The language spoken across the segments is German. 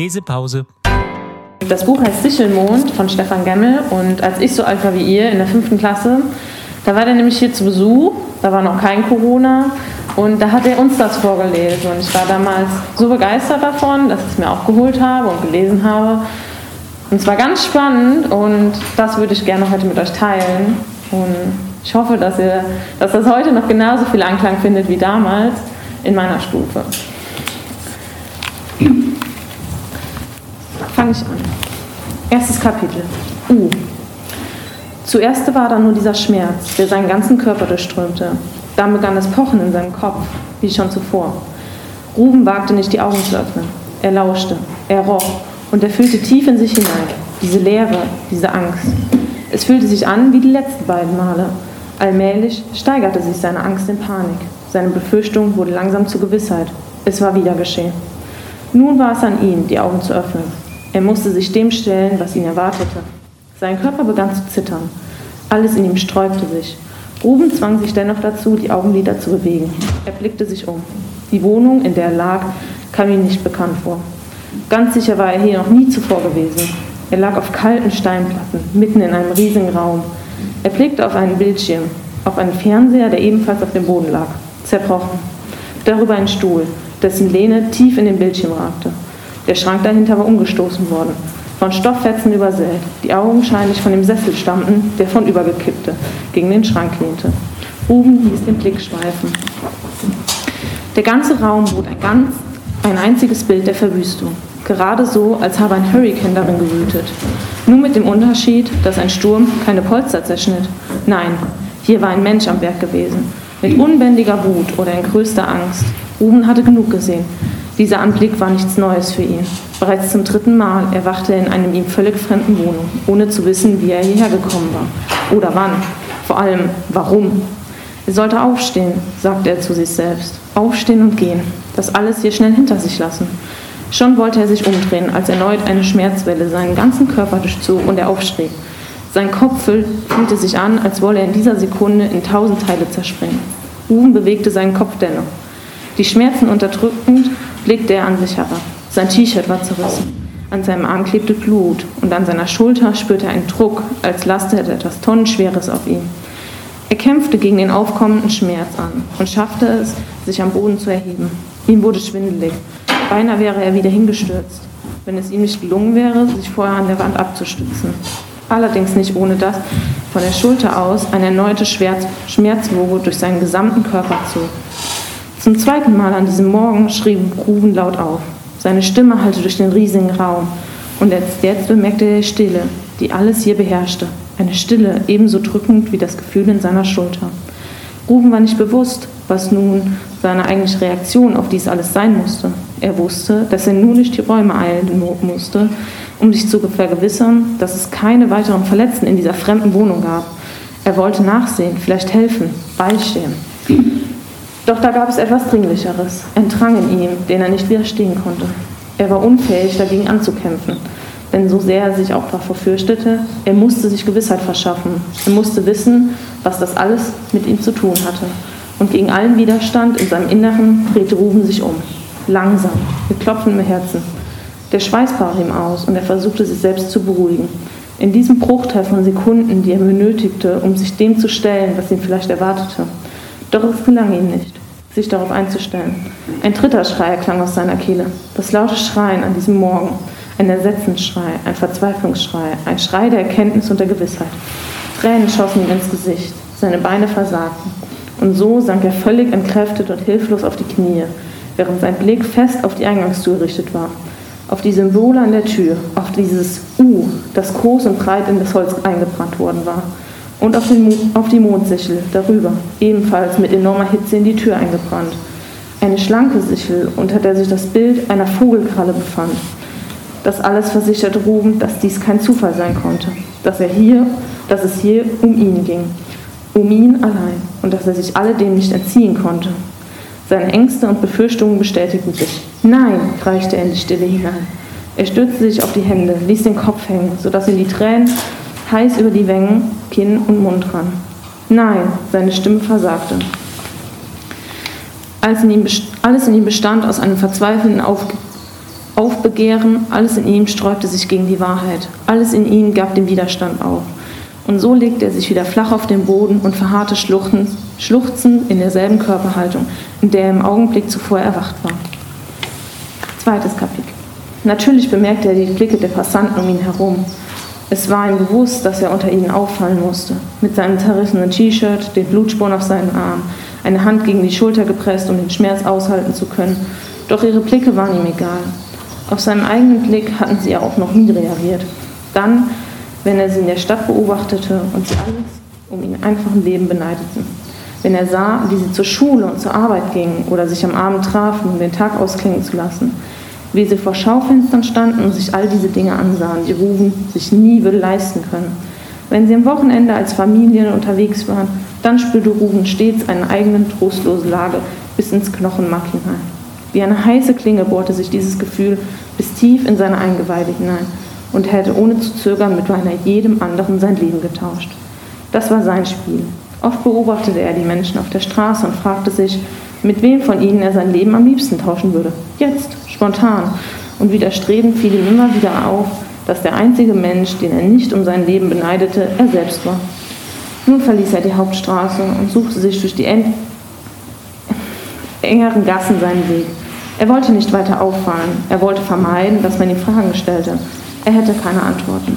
Lesepause. Das Buch heißt Sichelmond von Stefan Gemmel und als ich so alt war wie ihr, in der 5. Klasse, da war der nämlich hier zu Besuch, da war noch kein Corona und da hat er uns das vorgelesen und ich war damals so begeistert davon, dass ich es mir auch geholt habe und gelesen habe und es war ganz spannend und das würde ich gerne heute mit euch teilen und ich hoffe, dass das heute noch genauso viel Anklang findet wie damals in meiner Stufe. Fange ich an. Erstes Kapitel. Zuerst war da nur dieser Schmerz, der seinen ganzen Körper durchströmte. Dann begann das Pochen in seinem Kopf, wie schon zuvor. Ruben wagte nicht, die Augen zu öffnen. Er lauschte, er roch und er fühlte tief in sich hinein. Diese Leere, diese Angst. Es fühlte sich an wie die letzten beiden Male. Allmählich steigerte sich seine Angst in Panik. Seine Befürchtung wurde langsam zur Gewissheit. Es war wieder geschehen. Nun war es an ihm, die Augen zu öffnen. Er musste sich dem stellen, was ihn erwartete. Sein Körper begann zu zittern. Alles in ihm sträubte sich. Ruben zwang sich dennoch dazu, die Augenlider zu bewegen. Er blickte sich um. Die Wohnung, in der er lag, kam ihm nicht bekannt vor. Ganz sicher war er hier noch nie zuvor gewesen. Er lag auf kalten Steinplatten, mitten in einem riesigen Raum. Er blickte auf einen Bildschirm, auf einen Fernseher, der ebenfalls auf dem Boden lag, zerbrochen. Darüber ein Stuhl, dessen Lehne tief in den Bildschirm ragte. Der Schrank dahinter war umgestoßen worden, von Stofffetzen übersät, die augenscheinlich von dem Sessel stammten, der vornübergekippte, gegen den Schrank lehnte. Ruben ließ den Blick schweifen. Der ganze Raum bot ein einziges Bild der Verwüstung, gerade so, als habe ein Hurrikan darin gewütet. Nur mit dem Unterschied, dass ein Sturm keine Polster zerschnitt. Nein, hier war ein Mensch am Werk gewesen, mit unbändiger Wut oder in größter Angst. Ruben hatte genug gesehen. Dieser Anblick war nichts Neues für ihn. Bereits zum 3. Mal erwachte er in einem ihm völlig fremden Wohnung, ohne zu wissen, wie er hierher gekommen war. Oder wann. Vor allem, warum. Er sollte aufstehen, sagte er zu sich selbst. Aufstehen und gehen. Das alles hier schnell hinter sich lassen. Schon wollte er sich umdrehen, als erneut eine Schmerzwelle seinen ganzen Körper durchzog und er aufschrie. Sein Kopf fühlte sich an, als wolle er in dieser Sekunde in 1000 Teile zerspringen. Ruben bewegte seinen Kopf dennoch. Die Schmerzen unterdrückend blickte er an sich herab. Sein T-Shirt war zerrissen. An seinem Arm klebte Blut und an seiner Schulter spürte er einen Druck, als laste er etwas Tonnenschweres auf ihm. Er kämpfte gegen den aufkommenden Schmerz an und schaffte es, sich am Boden zu erheben. Ihm wurde schwindelig. Beinahe wäre er wieder hingestürzt, wenn es ihm nicht gelungen wäre, sich vorher an der Wand abzustützen. Allerdings nicht ohne dass von der Schulter aus eine erneute Schmerzwoge durch seinen gesamten Körper zog. Zum 2. Mal an diesem Morgen schrie Ruben laut auf. Seine Stimme hallte durch den riesigen Raum. Und jetzt bemerkte er die Stille, die alles hier beherrschte. Eine Stille, ebenso drückend wie das Gefühl in seiner Schulter. Ruben war nicht bewusst, was nun seine eigentliche Reaktion auf dies alles sein musste. Er wusste, dass er nun durch die Räume eilen musste, um sich zu vergewissern, dass es keine weiteren Verletzten in dieser fremden Wohnung gab. Er wollte nachsehen, vielleicht helfen, beistehen. Doch da gab es etwas Dringlicheres, ein Drang in ihm, den er nicht widerstehen konnte. Er war unfähig, dagegen anzukämpfen, denn so sehr er sich auch davor fürchtete, er musste sich Gewissheit verschaffen. Er musste wissen, was das alles mit ihm zu tun hatte. Und gegen allen Widerstand in seinem Inneren drehte Ruben sich um. Langsam, mit klopfendem Herzen. Der Schweiß brach ihm aus und er versuchte, sich selbst zu beruhigen. In diesem Bruchteil von Sekunden, die er benötigte, um sich dem zu stellen, was ihn vielleicht erwartete. Doch es gelang ihm nicht, sich darauf einzustellen. Ein 3. Schrei erklang aus seiner Kehle. Das laute Schreien an diesem Morgen. Ein Entsetzensschrei, ein Verzweiflungsschrei, ein Schrei der Erkenntnis und der Gewissheit. Tränen schossen ihm ins Gesicht, seine Beine versagten. Und so sank er völlig entkräftet und hilflos auf die Knie, während sein Blick fest auf die Eingangstür gerichtet war. Auf die Symbole an der Tür, auf dieses U, das groß und breit in das Holz eingebrannt worden war. Und auf die Mondsichel darüber, ebenfalls mit enormer Hitze in die Tür eingebrannt. Eine schlanke Sichel, unter der sich das Bild einer Vogelkralle befand. Das alles versicherte Ruben, dass dies kein Zufall sein konnte, dass es hier um ihn ging, um ihn allein und dass er sich alledem nicht entziehen konnte. Seine Ängste und Befürchtungen bestätigten sich. Nein, kreischte er in die Stille hinein. Er stützte sich auf die Hände, ließ den Kopf hängen, sodass ihm die Tränen heiß über die Wangen, Kinn und Mund rannen. Nein, seine Stimme versagte. Alles in ihm bestand aus einem verzweifelten Aufbegehren, alles in ihm sträubte sich gegen die Wahrheit. Alles in ihm gab den Widerstand auf. Und so legte er sich wieder flach auf den Boden und verharrte schluchzend in derselben Körperhaltung, in der er im Augenblick zuvor erwacht war. 2. Kapitel. Natürlich bemerkte er die Blicke der Passanten um ihn herum. Es war ihm bewusst, dass er unter ihnen auffallen musste. Mit seinem zerrissenen T-Shirt, den Blutspuren auf seinen Arm, eine Hand gegen die Schulter gepresst, um den Schmerz aushalten zu können. Doch ihre Blicke waren ihm egal. Auf seinen eigenen Blick hatten sie auch noch nie reagiert. Dann, wenn er sie in der Stadt beobachtete und sie alles um ihr einfachen Leben beneideten. Wenn er sah, wie sie zur Schule und zur Arbeit gingen oder sich am Abend trafen, um den Tag ausklingen zu lassen. Wie sie vor Schaufenstern standen und sich all diese Dinge ansahen, die Ruben sich nie würde leisten können. Wenn sie am Wochenende als Familien unterwegs waren, dann spürte Ruben stets eine eigene trostlose Lage bis ins Knochenmark hinein. Wie eine heiße Klinge bohrte sich dieses Gefühl bis tief in seine Eingeweide hinein und er hätte ohne zu zögern mit beinahe jedem anderen sein Leben getauscht. Das war sein Spiel. Oft beobachtete er die Menschen auf der Straße und fragte sich, mit wem von ihnen er sein Leben am liebsten tauschen würde. Jetzt, spontan. Und widerstrebend fiel ihm immer wieder auf, dass der einzige Mensch, den er nicht um sein Leben beneidete, er selbst war. Nun verließ er die Hauptstraße und suchte sich durch die engeren Gassen seinen Weg. Er wollte nicht weiter auffallen. Er wollte vermeiden, dass man ihm Fragen stellte. Er hätte keine Antworten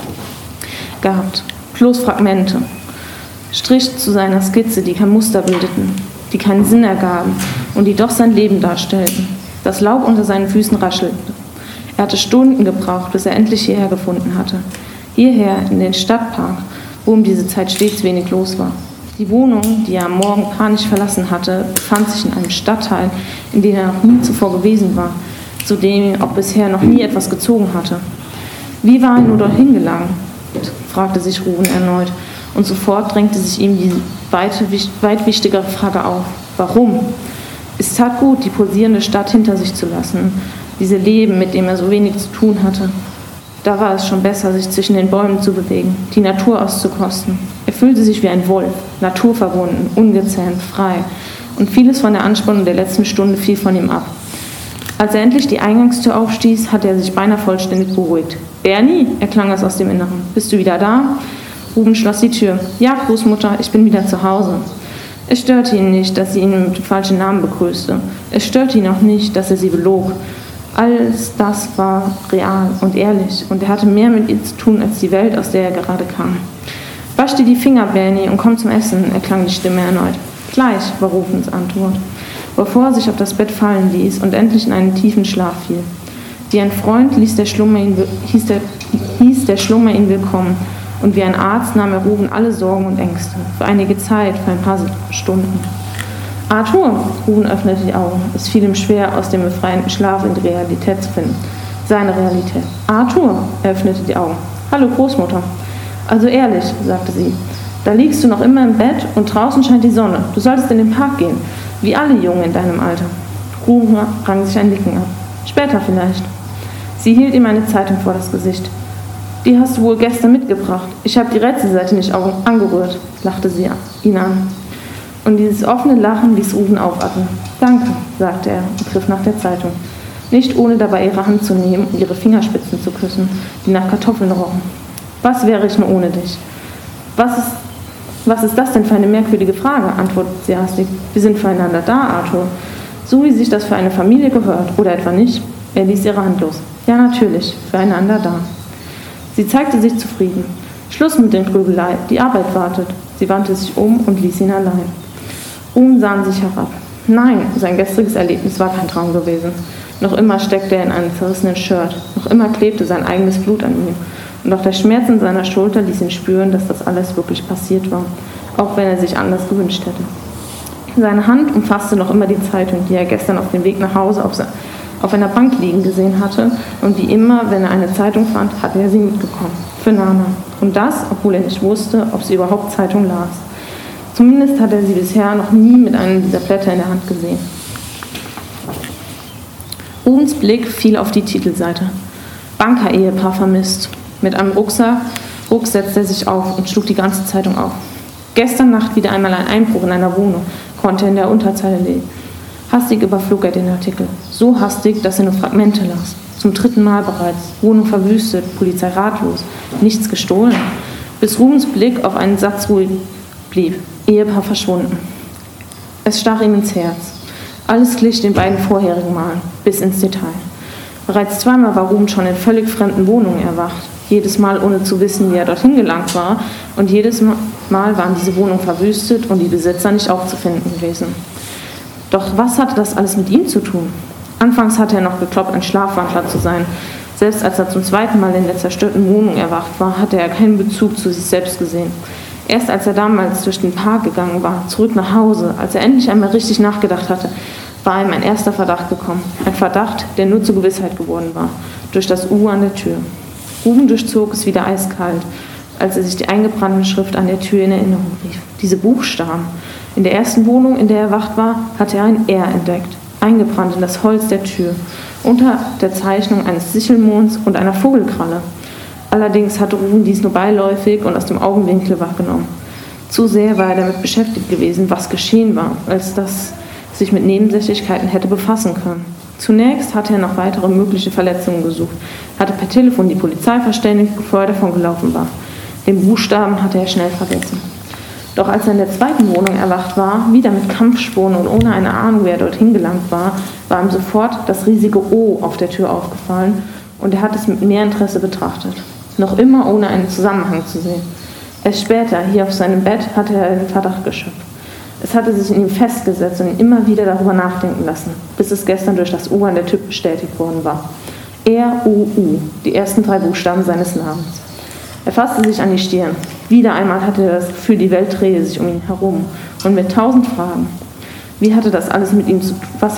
gehabt. Bloß Fragmente. Strich zu seiner Skizze, die kein Muster bildeten, die keinen Sinn ergaben und die doch sein Leben darstellten. Das Laub unter seinen Füßen raschelte. Er hatte Stunden gebraucht, bis er endlich hierher gefunden hatte. Hierher, in den Stadtpark, wo um diese Zeit stets wenig los war. Die Wohnung, die er am Morgen panisch verlassen hatte, befand sich in einem Stadtteil, in dem er noch nie zuvor gewesen war, zu dem er auch bisher noch nie etwas gezogen hatte. Wie war er nur dorthin gelangt? Fragte sich Ruben erneut. Und sofort drängte sich ihm die weit wichtigere Frage auf. Warum? Es tat gut, die pulsierende Stadt hinter sich zu lassen, diese Leben, mit dem er so wenig zu tun hatte. Da war es schon besser, sich zwischen den Bäumen zu bewegen, die Natur auszukosten. Er fühlte sich wie ein Wolf, naturverbunden, ungezähmt, frei. Und vieles von der Anspannung der letzten Stunde fiel von ihm ab. Als er endlich die Eingangstür aufstieß, hatte er sich beinahe vollständig beruhigt. »Bernie«, erklang es aus dem Inneren, »bist du wieder da?« Ruben schloss die Tür. »Ja, Großmutter, ich bin wieder zu Hause.« Es störte ihn nicht, dass sie ihn mit dem falschen Namen begrüßte. Es störte ihn auch nicht, dass er sie belog. Alles das war real und ehrlich und er hatte mehr mit ihr zu tun als die Welt, aus der er gerade kam. »Wasch dir die Finger, Bernie, und komm zum Essen«, erklang die Stimme erneut. »Gleich«, war Rubens Antwort, bevor er sich auf das Bett fallen ließ und endlich in einen tiefen Schlaf fiel. Wie ein Freund hieß der Schlummer ihn willkommen. Und wie ein Arzt nahm er Ruben alle Sorgen und Ängste. Für einige Zeit, für ein paar Stunden. »Arthur!« Ruben öffnete die Augen. Es fiel ihm schwer, aus dem befreienden Schlaf in die Realität zu finden. Seine Realität. »Arthur!« Er öffnete die Augen. »Hallo, Großmutter.« »Also ehrlich«, sagte sie. »Da liegst du noch immer im Bett und draußen scheint die Sonne. Du solltest in den Park gehen, wie alle Jungen in deinem Alter.« Ruben rang sich ein Nicken ab. »Später vielleicht.« Sie hielt ihm eine Zeitung vor das Gesicht. »Die hast du wohl gestern mitgebracht. Ich habe die Rätselseite nicht angerührt«, lachte sie ihn an. Und dieses offene Lachen ließ Ruben aufatmen. »Danke«, sagte er und griff nach der Zeitung. Nicht ohne dabei ihre Hand zu nehmen und ihre Fingerspitzen zu küssen, die nach Kartoffeln rochen. »Was wäre ich nur ohne dich?« Was ist das denn für eine merkwürdige Frage?«, antwortete sie hastig. »Wir sind füreinander da, Arthur. So wie sich das für eine Familie gehört, oder etwa nicht?« Er ließ ihre Hand los. »Ja, natürlich, füreinander da.« Sie zeigte sich zufrieden. »Schluss mit den Grübelei, die Arbeit wartet.« Sie wandte sich um und ließ ihn allein. Ruben sah an sich herab. Nein, sein gestriges Erlebnis war kein Traum gewesen. Noch immer steckte er in einem zerrissenen Shirt. Noch immer klebte sein eigenes Blut an ihm. Und auch der Schmerz in seiner Schulter ließ ihn spüren, dass das alles wirklich passiert war. Auch wenn er sich anders gewünscht hätte. Seine Hand umfasste noch immer die Zeitung, die er gestern auf dem Weg nach Hause auf einer Bank liegen gesehen hatte, und wie immer, wenn er eine Zeitung fand, hatte er sie mitgekommen. Für Nana. Und das, obwohl er nicht wusste, ob sie überhaupt Zeitung las. Zumindest hatte er sie bisher noch nie mit einem dieser Blätter in der Hand gesehen. Rubens Blick fiel auf die Titelseite. Banker-Ehepaar vermisst. Mit einem Ruck setzte er sich auf und schlug die ganze Zeitung auf. Gestern Nacht wieder einmal ein Einbruch in einer Wohnung, konnte er in der Unterzeile Hastig überflog er den Artikel. So hastig, dass er nur Fragmente las. Zum 3. Mal bereits. Wohnung verwüstet, Polizei ratlos, nichts gestohlen. Bis Rubens Blick auf einen Satz ruhig blieb. Ehepaar verschwunden. Es stach ihm ins Herz. Alles glich den beiden vorherigen Malen, bis ins Detail. Bereits 2-mal war Ruben schon in völlig fremden Wohnungen erwacht. Jedes Mal ohne zu wissen, wie er dorthin gelangt war. Und jedes Mal waren diese Wohnungen verwüstet und die Besitzer nicht aufzufinden gewesen. Doch was hatte das alles mit ihm zu tun? Anfangs hatte er noch geglaubt, ein Schlafwandler zu sein. Selbst als er zum 2. Mal in der zerstörten Wohnung erwacht war, hatte er keinen Bezug zu sich selbst gesehen. Erst als er damals durch den Park gegangen war, zurück nach Hause, als er endlich einmal richtig nachgedacht hatte, war ihm ein erster Verdacht gekommen. Ein Verdacht, der nur zur Gewissheit geworden war. Durch das U an der Tür. Ruben durchzog es wieder eiskalt, als er sich die eingebrannte Schrift an der Tür in Erinnerung rief. Diese Buchstaben. In der ersten Wohnung, in der er erwacht war, hatte er ein R entdeckt, eingebrannt in das Holz der Tür, unter der Zeichnung eines Sichelmonds und einer Vogelkralle. Allerdings hatte Ruben dies nur beiläufig und aus dem Augenwinkel wahrgenommen. Zu sehr war er damit beschäftigt gewesen, was geschehen war, als dass sich mit Nebensächlichkeiten hätte befassen können. Zunächst hatte er noch weitere mögliche Verletzungen gesucht, hatte per Telefon die Polizei verständigt, bevor er davon gelaufen war. Den Buchstaben hatte er schnell vergessen. Doch als er in der 2. Wohnung erwacht war, wieder mit Kampfspuren und ohne eine Ahnung, wer dorthin gelangt war, war ihm sofort das riesige O auf der Tür aufgefallen und er hat es mit mehr Interesse betrachtet. Noch immer ohne einen Zusammenhang zu sehen. Erst später, hier auf seinem Bett, hatte er den Verdacht geschöpft. Es hatte sich in ihm festgesetzt und ihn immer wieder darüber nachdenken lassen, bis es gestern durch das U an der Tür bestätigt worden war. R-U-U, die ersten 3 Buchstaben seines Namens. Er fasste sich an die Stirn. Wieder einmal hatte er das Gefühl, die Welt drehe sich um ihn herum. Und mit 1000 Fragen. Was hatte das alles mit ihm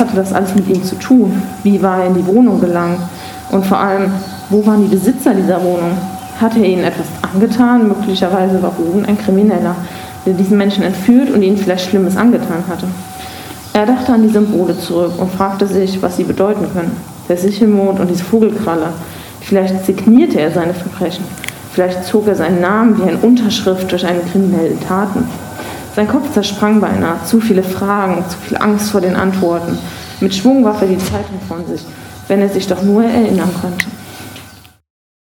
zu tun? Wie war er in die Wohnung gelangt? Und vor allem, wo waren die Besitzer dieser Wohnung? Hatte er ihnen etwas angetan? Möglicherweise war Ruben ein Krimineller, der diesen Menschen entführt und ihnen vielleicht Schlimmes angetan hatte. Er dachte an die Symbole zurück und fragte sich, was sie bedeuten können. Der Sichelmond und diese Vogelkralle. Vielleicht signierte er seine Verbrechen. Vielleicht zog er seinen Namen wie eine Unterschrift durch eine kriminelle Taten. Sein Kopf zersprang beinahe. Zu viele Fragen, zu viel Angst vor den Antworten. Mit Schwung warf er die Zeitung von sich, wenn er sich doch nur erinnern konnte.